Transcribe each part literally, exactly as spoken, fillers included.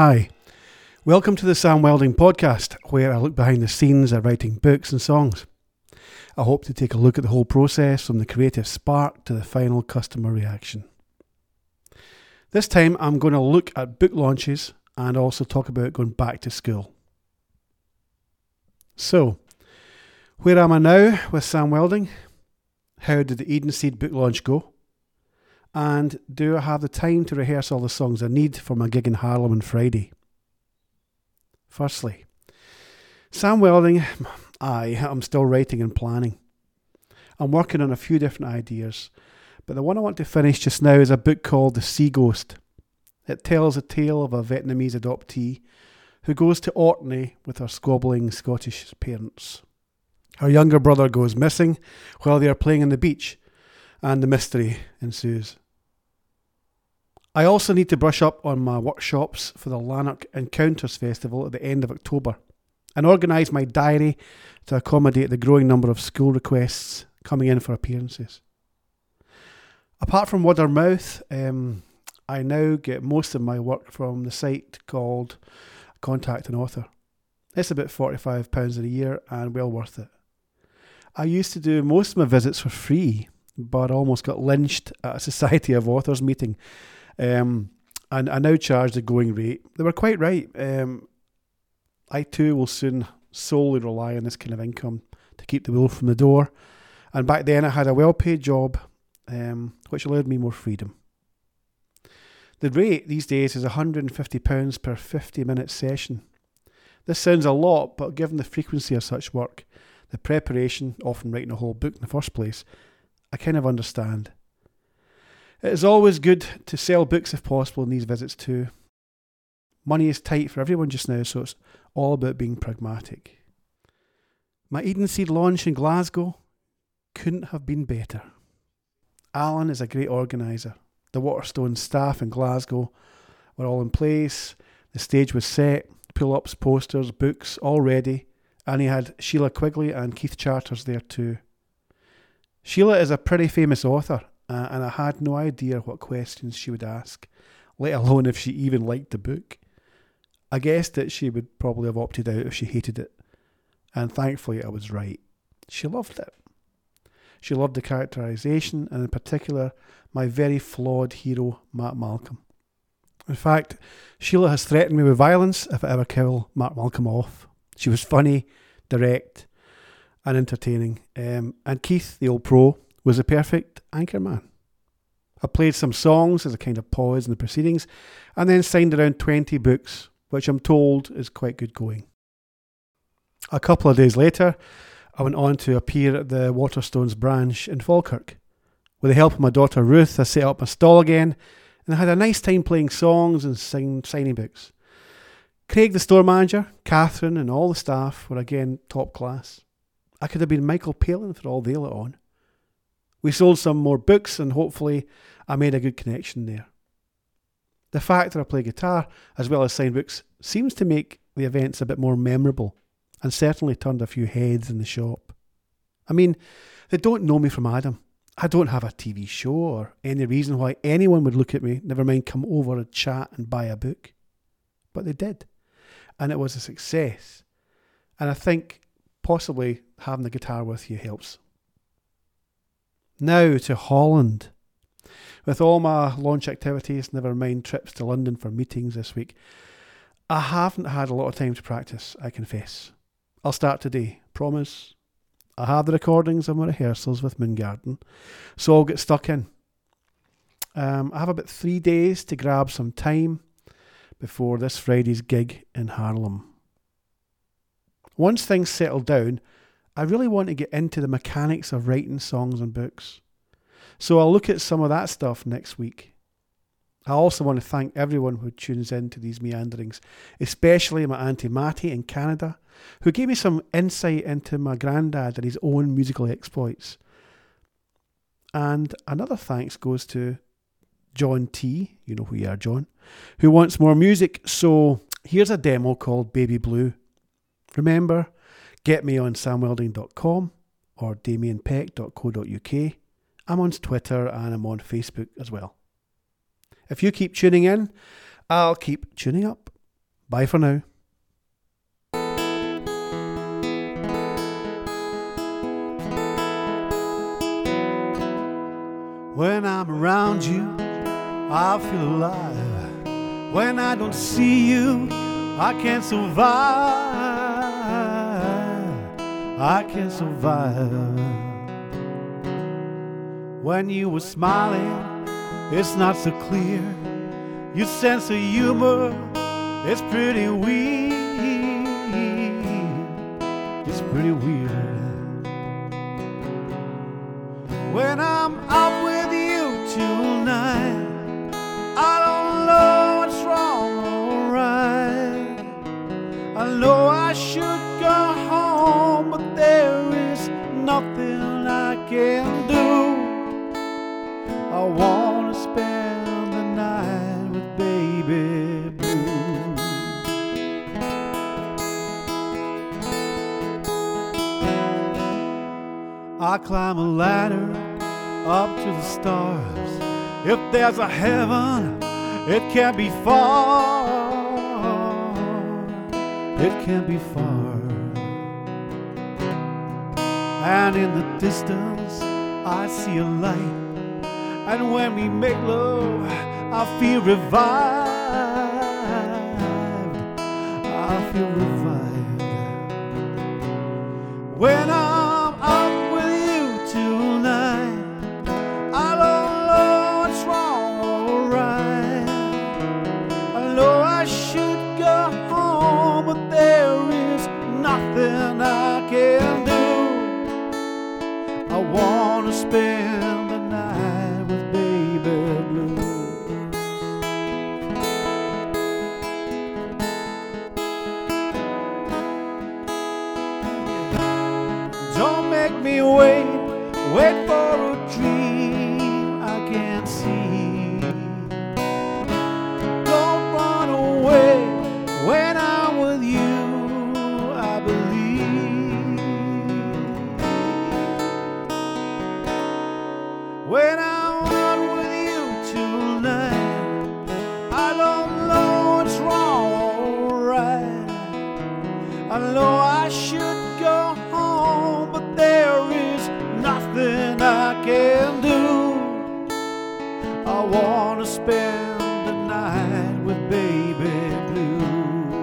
Hi, welcome to the Sam Welding Podcast, where I look behind the scenes of writing books and songs. I hope to take a look at the whole process from the creative spark to the final customer reaction. This time I'm going to look at book launches and also talk about going back to school. So, where am I now with Sam Welding? How did the Eden Seed book launch go? And do I have the time to rehearse all the songs I need for my gig in Harlem on Friday? Firstly, Sam Welding, I am still writing and planning. I'm working on a few different ideas, but the one I want to finish just now is a book called The Sea Ghost. It tells a tale of a Vietnamese adoptee who goes to Orkney with her squabbling Scottish parents. Her younger brother goes missing while they are playing on the beach, and the mystery ensues. I also need to brush up on my workshops for the Lanark Encounters Festival at the end of October and organise my diary to accommodate the growing number of school requests coming in for appearances. Apart from word of mouth, um, I now get most of my work from the site called Contact an Author. It's about forty-five pounds a year and well worth it. I used to do most of my visits for free, but almost got lynched at a Society of Authors meeting. Um, and I now charge the going rate. They were quite right. Um, I too will soon solely rely on this kind of income to keep the wolf from the door. And back then I had a well-paid job, um, which allowed me more freedom. The rate these days is one hundred and fifty pounds per fifty-minute session. This sounds a lot, but given the frequency of such work, the preparation, often writing a whole book in the first place, I kind of understand. It is always good to sell books if possible in these visits too. Money is tight for everyone just now, so it's all about being pragmatic. My Eden Seed launch in Glasgow couldn't have been better. Alan is a great organiser. The Waterstone staff in Glasgow were all in place. The stage was set, pull-ups, posters, books, all ready. And he had Sheila Quigley and Keith Charters there too. Sheila is a pretty famous author, uh, and I had no idea what questions she would ask, let alone if she even liked the book. I guessed that she would probably have opted out if she hated it, and thankfully I was right. She loved it. She loved the characterisation, and in particular, my very flawed hero, Mark Malcolm. In fact, Sheila has threatened me with violence if I ever kill Mark Malcolm off. She was funny, direct, and entertaining. Um, and Keith, the old pro, was the perfect anchor man. I played some songs as a kind of pause in the proceedings, and then signed around twenty books, which I'm told is quite good going. A couple of days later, I went on to appear at the Waterstones branch in Falkirk. With the help of my daughter Ruth, I set up my stall again, and I had a nice time playing songs and sing, signing books. Craig, the store manager, Catherine, and all the staff were again top class. I could have been Michael Palin for all they let on. We sold some more books, and hopefully I made a good connection there. The fact that I play guitar as well as sign books seems to make the events a bit more memorable, and certainly turned a few heads in the shop. I mean, they don't know me from Adam. I don't have a T V show or any reason why anyone would look at me, never mind come over and chat and buy a book. But they did. And it was a success. And I think possibly having the guitar with you helps. Now to Holland. With all my launch activities, never mind trips to London for meetings this week, I haven't had a lot of time to practice, I confess. I'll start today, promise. I have the recordings of my rehearsals with Moon Garden, so I'll get stuck in. Um, I have about three days to grab some time before this Friday's gig in Harlem. Once things settle down, I really want to get into the mechanics of writing songs and books. So I'll look at some of that stuff next week. I also want to thank everyone who tunes in to these meanderings, especially my Auntie Mattie in Canada, who gave me some insight into my granddad and his own musical exploits. And another thanks goes to John T, you know who you are, John, who wants more music. So here's a demo called Baby Blue. Remember, get me on sam welding dot com or damien peck dot co dot uk. I'm on Twitter and I'm on Facebook as well. If you keep tuning in, I'll keep tuning up. Bye for now. When I'm around you, I feel alive. When I don't see you, I can't survive. I can't survive. When you were smiling, it's not so clear. Your sense of humor is pretty weird. It's pretty weird. When I'm out with you tonight, I don't know what's wrong or right. I know I should go home, but there is nothing I can do. I wanna spend the night with baby blue. I climb a ladder up to the stars. If there's a heaven, it can't be far. It can't be far. And in the distance, I see a light. And when we make love, I feel revived. I feel revived. When I'm up with you tonight, I don't know what's wrong or right. I know I should go home, but there is nothing I can do. I wanna spend the night with baby blue. Don't make me wait, wait for a dream I can't see. Don't run away when I'm with you, I believe. When I'm out with you tonight, I don't know what's wrong or right. I know I should go home, but there is nothing I can do. I wanna spend the night with baby blue.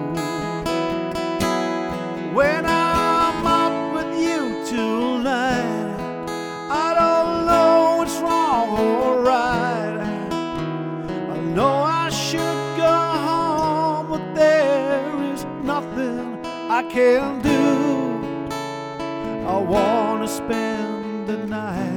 When I'm out with you tonight, I don't know what's wrong or right. I know I should go home, but there is nothing I can do. I wanna spend the night